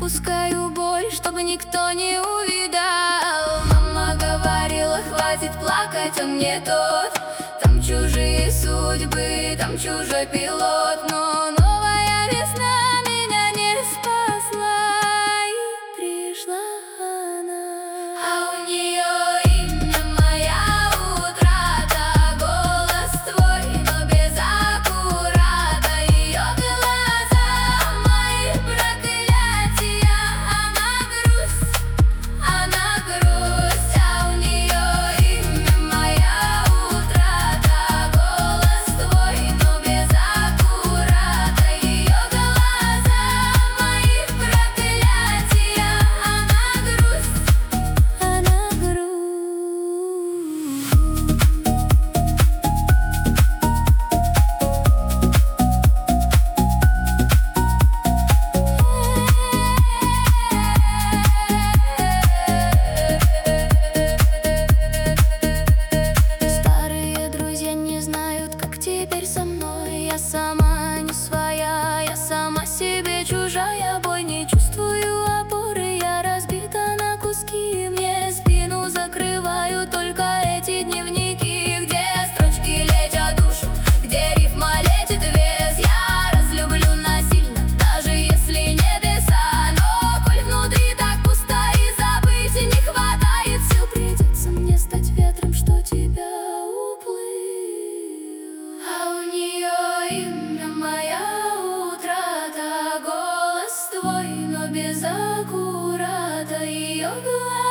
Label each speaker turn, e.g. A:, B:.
A: пускаю боль, чтобы никто не увидал. Мама говорила, хватит плакать, он не тот. Там чужие судьбы, там чужой пилот. Но новая весна меня не спасла, и пришла она. А у нее имя моя утрата, голос твой, но без аккурата. Ее глаза мои проклятия, она грусть, а у нее имя моя утрата, голос твой, но без аккурата. Ее глаза мои проклятия, она грусть, она грусть. Старые друзья не знают, как теперь со мной. Я сама не своя, я сама себе чужая. Бой не чувствую опоры, я разбита на куски. Мне спину закрывают только эти дневники, где строчки лечат душу, где рифма лечит вес. Я разлюблю насильно, даже если небеса. Но коль внутри так пусто и забыть не хватает сил, придется мне стать ветром, что тебя уплыл. А у нее имя моя утрата, голос твой, но без аккурата. Ее глаза